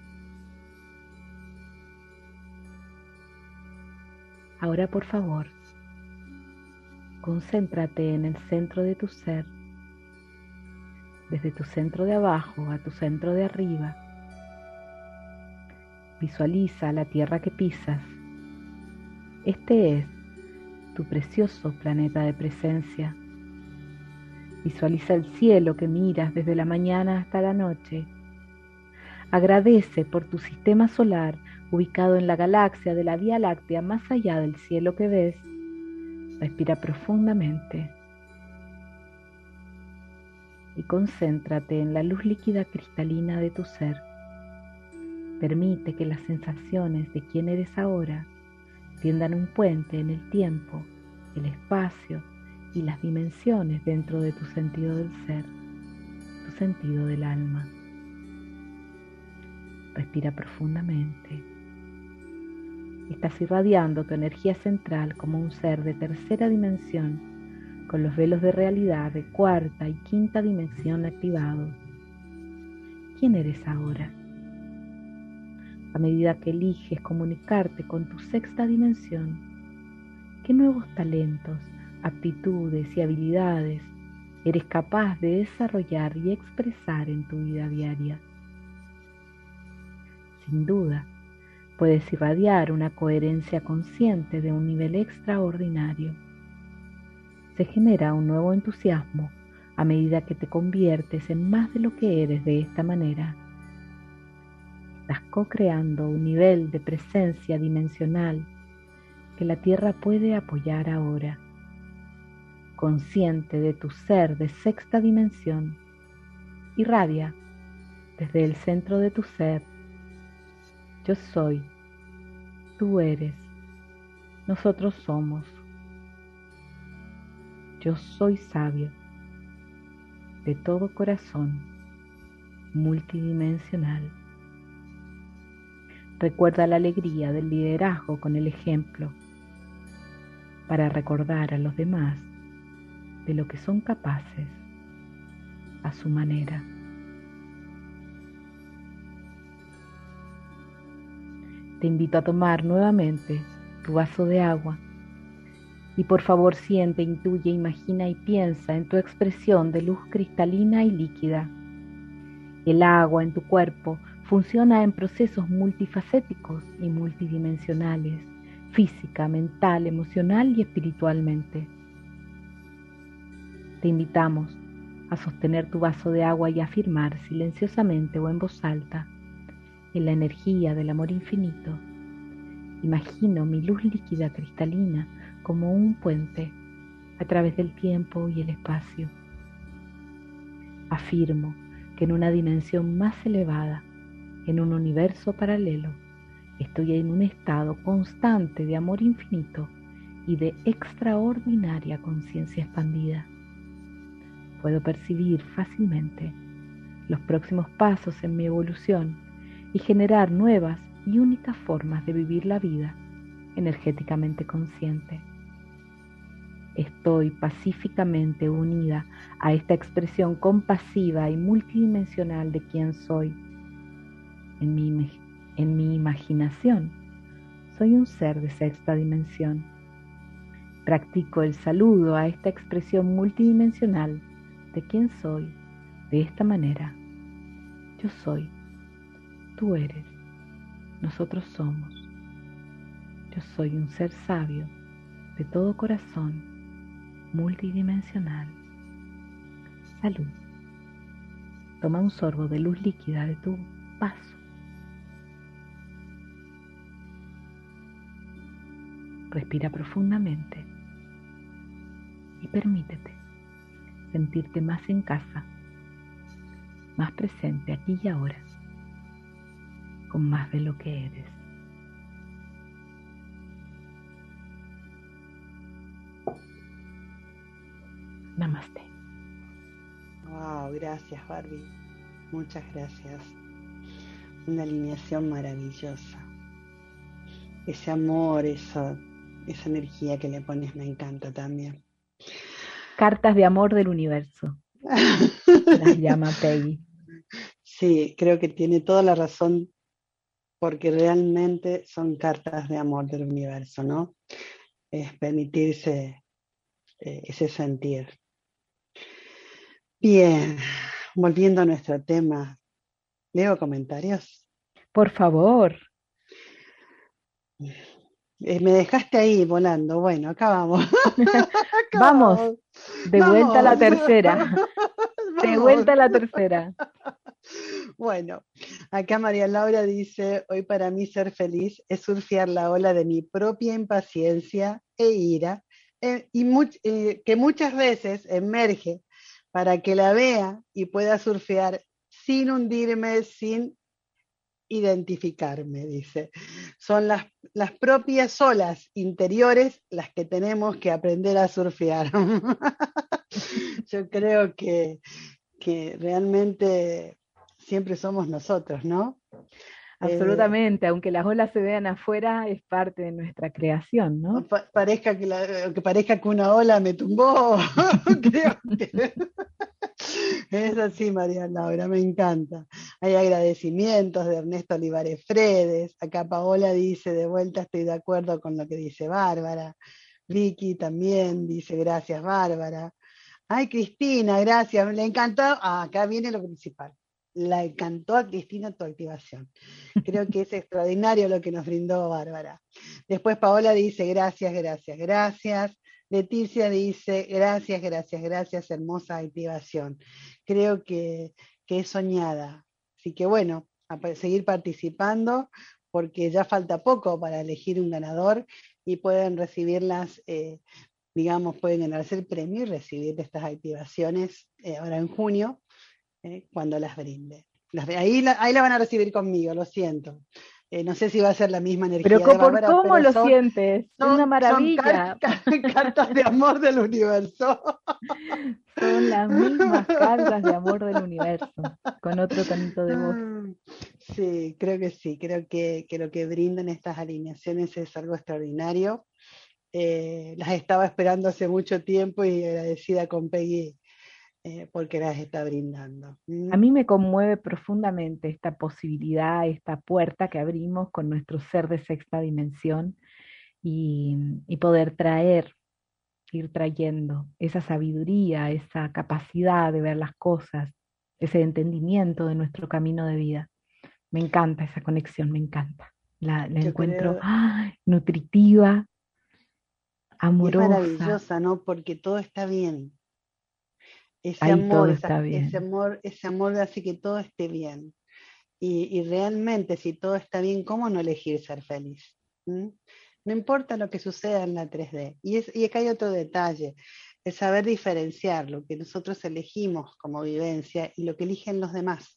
Ahora, por favor, concéntrate en el centro de tu ser, desde tu centro de abajo a tu centro de arriba. Visualiza la tierra que pisas. Este es tu precioso planeta de presencia. Visualiza el cielo que miras desde la mañana hasta la noche. Agradece por tu sistema solar ubicado en la galaxia de la Vía Láctea más allá del cielo que ves. Respira profundamente y concéntrate en la luz líquida cristalina de tu ser. Permite que las sensaciones de quién eres ahora tiendan un puente en el tiempo, el espacio y las dimensiones dentro de tu sentido del ser, tu sentido del alma. Respira profundamente. Estás irradiando tu energía central como un ser de tercera dimensión, con los velos de realidad de cuarta y quinta dimensión activados. ¿Quién eres ahora? A medida que eliges comunicarte con tu sexta dimensión, ¿qué nuevos talentos, aptitudes y habilidades eres capaz de desarrollar y expresar en tu vida diaria? Sin duda, puedes irradiar una coherencia consciente de un nivel extraordinario. Se genera un nuevo entusiasmo a medida que te conviertes en más de lo que eres de esta manera. Estás co-creando un nivel de presencia dimensional que la Tierra puede apoyar ahora. Consciente de tu ser de sexta dimensión, irradia desde el centro de tu ser: yo soy, tú eres, nosotros somos. Yo soy sabio, de todo corazón, multidimensional. Recuerda la alegría del liderazgo con el ejemplo, para recordar a los demás de lo que son capaces a su manera. Te invito a tomar nuevamente tu vaso de agua y por favor siente, intuye, imagina y piensa en tu expresión de luz cristalina y líquida. El agua en tu cuerpo funciona en procesos multifacéticos y multidimensionales, física, mental, emocional y espiritualmente. Te invitamos a sostener tu vaso de agua y afirmar silenciosamente o en voz alta: en la energía del amor infinito, imagino mi luz líquida cristalina como un puente a través del tiempo y el espacio. Afirmo que en una dimensión más elevada, en un universo paralelo, estoy en un estado constante de amor infinito y de extraordinaria conciencia expandida. Puedo percibir fácilmente los próximos pasos en mi evolución y generar nuevas y únicas formas de vivir la vida energéticamente consciente. Estoy pacíficamente unida a esta expresión compasiva y multidimensional de quién soy. En mi, en mi imaginación, soy un ser de sexta dimensión. Practico el saludo a esta expresión multidimensional de quién soy de esta manera: yo soy, tú eres, nosotros somos. Yo soy un ser sabio, de todo corazón, multidimensional. Salud. Toma un sorbo de luz líquida de tu vaso. Respira profundamente y permítete sentirte más en casa, más presente aquí y ahora, con más de lo que eres. Namaste. Wow, gracias Barbie. Muchas gracias. Una alineación maravillosa. Ese amor, eso, esa energía que le pones me encanta también. Cartas de amor del universo, las llama Peggy. Sí, creo que tiene toda la razón porque realmente son cartas de amor del universo, ¿no? Es permitirse eh, ese sentir. Bien, volviendo a nuestro tema, leo comentarios. Por favor. Eh, me dejaste ahí volando. Bueno, acá vamos. Acá Vamos, vamos. de Vamos. vuelta a la tercera. De Vamos. vuelta a la tercera. Bueno, acá María Laura dice, hoy para mí ser feliz es surfear la ola de mi propia impaciencia e ira, eh, y much- eh, que muchas veces emerge para que la vea y pueda surfear sin hundirme, sin identificarme, dice. Son las, las propias olas interiores las que tenemos que aprender a surfear. Yo creo que, que realmente siempre somos nosotros, ¿no? Absolutamente, eh, aunque las olas se vean afuera, es parte de nuestra creación, ¿no? Pa parezca que, la, que parezca que una ola me tumbó, creo que es así, María Laura, me encanta. Hay agradecimientos de Ernesto Olivares Fredes, acá Paola dice, de vuelta estoy de acuerdo con lo que dice Bárbara, Vicky también dice, gracias Bárbara. Ay, Cristina, gracias, le encantó, ah, acá viene lo principal. Le encantó a Cristina tu activación. Creo que es extraordinario lo que nos brindó Bárbara. Después Paola dice, gracias, gracias, gracias. Leticia dice, gracias, gracias, gracias, hermosa activación. Creo que, que es soñada. Así que bueno, a seguir participando, porque ya falta poco para elegir un ganador y pueden recibirlas, eh, digamos, pueden ganarse el premio y recibir estas activaciones eh, ahora en junio. Eh, cuando las brinde. Las, ahí, la, ahí la van a recibir conmigo, lo siento. Eh, no sé si va a ser la misma energía pero de ¿por Bárbara, cómo pero lo son, sientes? son, Una son maravilla. car cartas de amor del universo. Son las mismas cartas de amor del universo, con otro tonito de voz. Sí, creo que sí, creo que, que lo que brindan estas alineaciones es algo extraordinario. Eh, las estaba esperando hace mucho tiempo y agradecida con Peggy Eh, porque las está brindando. ¿Mm? A mí me conmueve profundamente esta posibilidad, esta puerta que abrimos con nuestro ser de sexta dimensión y, y poder traer, ir trayendo esa sabiduría, esa capacidad de ver las cosas, ese entendimiento de nuestro camino de vida. Me encanta esa conexión, me encanta. La, la encuentro creo... ¡ay! Nutritiva, amorosa. Y es maravillosa, ¿no? Porque todo está bien. Ese Ahí amor, todo esa, está bien. ese amor, ese amor hace que todo esté bien. Y, y realmente, si todo está bien, ¿cómo no elegir ser feliz? ¿Mm? No importa lo que suceda en la tres D. Y, es, y acá hay otro detalle, el saber diferenciar lo que nosotros elegimos como vivencia y lo que eligen los demás.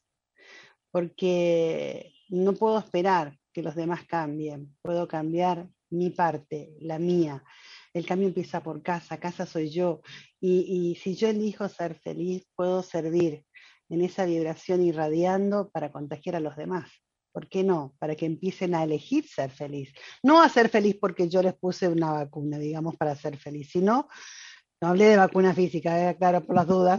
Porque no puedo esperar que los demás cambien, puedo cambiar mi parte, la mía. El cambio empieza por casa, casa soy yo. Y, y si yo elijo ser feliz, puedo servir en esa vibración irradiando para contagiar a los demás. ¿Por qué no? Para que empiecen a elegir ser feliz. No a ser feliz porque yo les puse una vacuna, digamos, para ser feliz, sino, no hablé de vacuna física, eh, claro, por las dudas.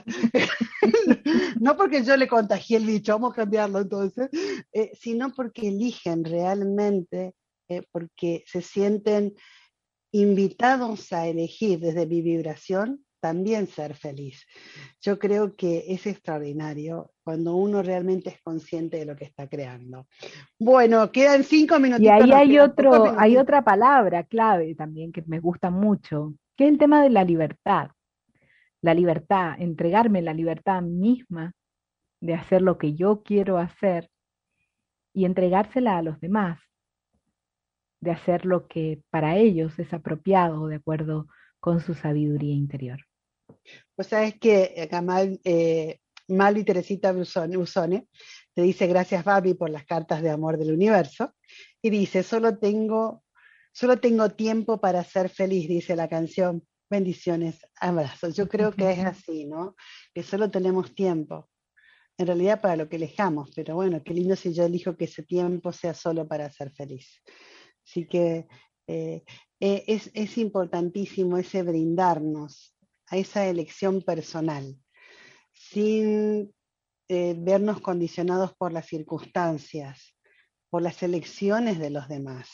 No porque yo le contagié el bicho, vamos a cambiarlo entonces, eh, sino porque eligen realmente, eh, porque se sienten invitados a elegir desde mi vibración también ser feliz. Yo creo que es extraordinario cuando uno realmente es consciente de lo que está creando. Bueno, quedan cinco minutitos. Y ahí hay, otro, hay minutitos. otra palabra clave también que me gusta mucho, que es el tema de la libertad. La libertad, entregarme la libertad misma de hacer lo que yo quiero hacer y entregársela a los demás. de hacer lo que para ellos es apropiado de acuerdo con su sabiduría interior. Pues sabes que acá Mal, eh, Mal y Teresita Usone, Usone te dice gracias Barbie por las cartas de amor del universo y dice solo tengo, solo tengo tiempo para ser feliz, dice la canción. Bendiciones, abrazos. Yo creo que es así, ¿no? Que solo tenemos tiempo. En realidad para lo que elijamos, pero bueno, qué lindo si yo elijo que ese tiempo sea solo para ser feliz. Así que eh, eh, es, es importantísimo ese brindarnos a esa elección personal, sin eh, vernos condicionados por las circunstancias, por las elecciones de los demás.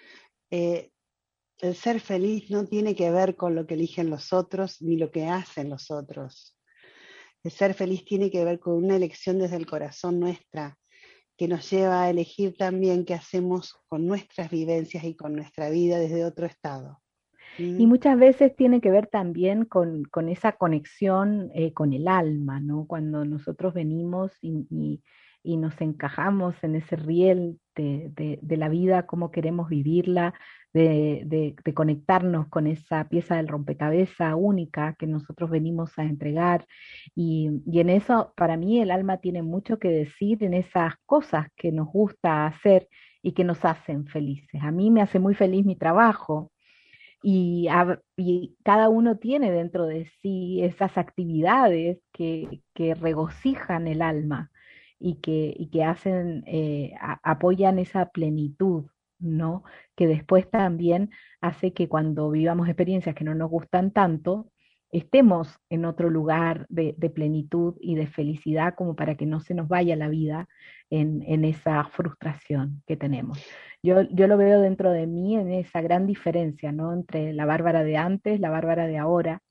Eh, el ser feliz no tiene que ver con lo que eligen los otros ni lo que hacen los otros. El ser feliz tiene que ver con una elección desde el corazón nuestra, que nos lleva a elegir también qué hacemos con nuestras vivencias y con nuestra vida desde otro estado. Y muchas veces tiene que ver también con, con esa conexión eh, con el alma, ¿no? Cuando nosotros venimos y, y- y nos encajamos en ese riel de, de- de la vida, cómo queremos vivirla, de, de- de conectarnos con esa pieza del rompecabezas única que nosotros venimos a entregar. Y, y en eso, para mí, el alma tiene mucho que decir en esas cosas que nos gusta hacer y que nos hacen felices. A mí me hace muy feliz mi trabajo y, a- y cada uno tiene dentro de sí esas actividades que, que regocijan el alma y que, y que hacen, eh, a- apoyan esa plenitud, ¿no? Que después también hace que cuando vivamos experiencias que no nos gustan tanto, estemos en otro lugar de, de plenitud y de felicidad como para que no se nos vaya la vida en, en esa frustración que tenemos. Yo, yo lo veo dentro de mí en esa gran diferencia, ¿no? Entre la Bárbara de antes, la Bárbara de ahora,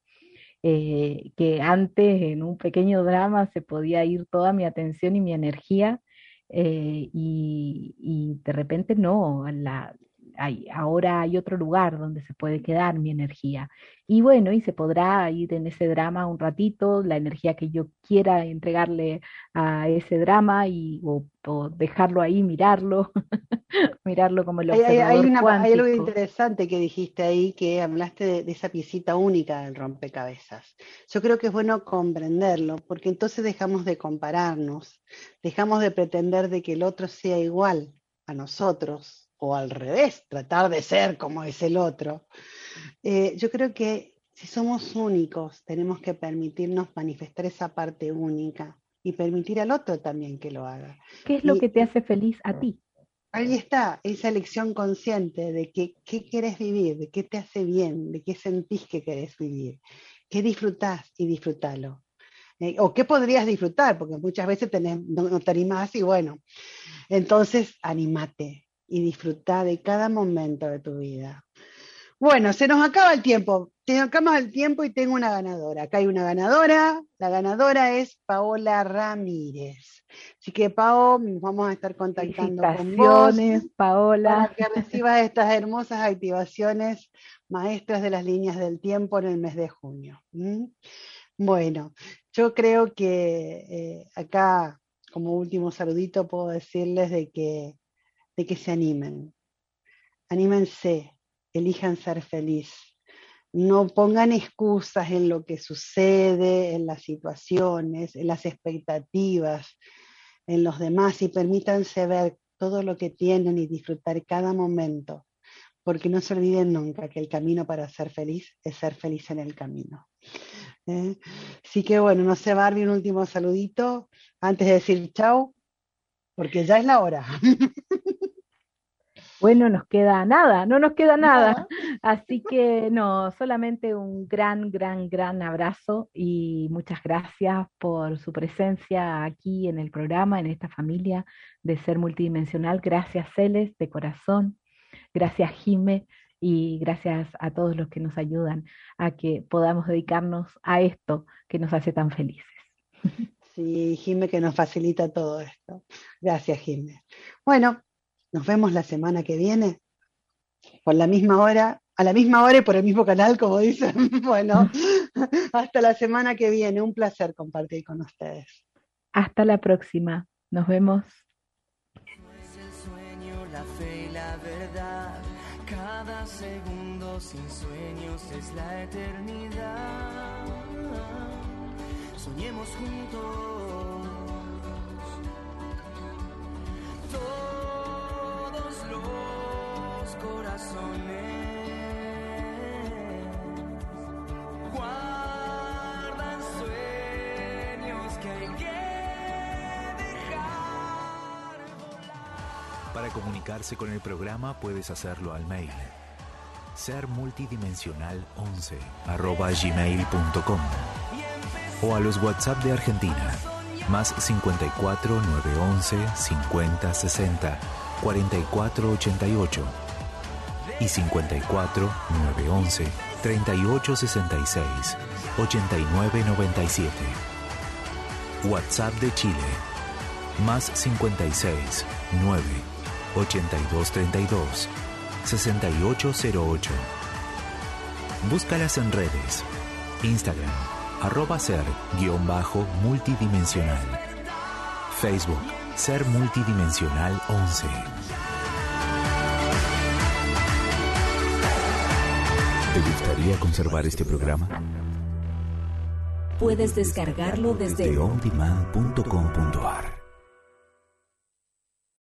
eh, que antes en un pequeño drama se podía ir toda mi atención y mi energía, eh, y, y de repente no, la, hay, ahora hay otro lugar donde se puede quedar mi energía. Y bueno, y se podrá ir en ese drama un ratito, la energía que yo quiera entregarle a ese drama y, o, o dejarlo ahí, mirarlo, mirarlo como el Hay, hay- hay observador una- hay algo cuántico. interesante que dijiste ahí, que hablaste de, de esa piecita única del rompecabezas. Yo creo que es bueno comprenderlo, porque entonces dejamos de compararnos, dejamos de pretender de que el otro sea igual a nosotros, o al revés, tratar de ser como es el otro. Eh, yo creo que si somos únicos, tenemos que permitirnos manifestar esa parte única y permitir al otro también que lo haga. ¿Qué es lo que Y, te hace feliz a ti? ahí está, esa elección consciente de que, qué querés vivir, de qué te hace bien, de qué sentís que querés vivir, qué disfrutás y disfrútalo. Eh, o qué podrías disfrutar, porque muchas veces tenés, no, no te animás y bueno, entonces animate y disfruta de cada momento de tu vida. Bueno, se nos acaba el tiempo. Se nos acaba el tiempo y tengo una ganadora. Acá hay una ganadora. La ganadora es Paola Ramírez. Así que, Pao, vamos a estar contactando con vos Felicitaciones, para Paola. que recibas estas hermosas activaciones maestras de las líneas del tiempo en el mes de junio. ¿Mm? Bueno, yo creo que eh, acá, como último saludito, puedo decirles de que, de que se animen. Anímense, elijan ser feliz. No pongan excusas en lo que sucede, en las situaciones, en las expectativas, en los demás y permítanse ver todo lo que tienen y disfrutar cada momento, porque no se olviden nunca que el camino para ser feliz es ser feliz en el camino. ¿Eh? Así que bueno, no sé, Barbie, un último saludito antes de decir chau, porque ya es la hora. Bueno, nos queda nada, no nos queda nada. Nada. Así que no, solamente un gran, gran, gran abrazo y muchas gracias por su presencia aquí en el programa, en esta familia de Ser Multidimensional. Gracias, Celes, de corazón. Gracias, Jime, y gracias a todos los que nos ayudan a que podamos dedicarnos a esto que nos hace tan felices. Sí, Jimé que nos facilita todo esto. Gracias, Jimé. Bueno, nos vemos la semana que viene, por la misma hora, a la misma hora y por el mismo canal, como dicen. Bueno, hasta la semana que viene. Un placer compartir con ustedes. Hasta la próxima. Nos vemos. No es el sueño, la fe y la verdad. Cada segundo sin sueños es la eternidad. Soñemos juntos todos los corazones. Guardan sueños que hay que dejar volar. Para comunicarse con el programa puedes hacerlo al mail sermultidimensional once arroba gmail punto com o a los WhatsApp de Argentina más cincuenta y cuatro nueve once cincuenta sesenta cuarenta y cuatro ochenta y ocho y cincuenta y cuatro nueve once treinta y ocho sesenta y seis ochenta y nueve noventa y siete. WhatsApp de Chile más cincuenta y seis nueve ochenta y dos treinta y dos sesenta y ocho cero ocho. Búscalas en redes. Instagram, arroba ser guión bajo multidimensional. Facebook, ser multidimensional once. ¿Te gustaría conservar este programa? Puedes descargarlo desde de on demand punto com punto a r.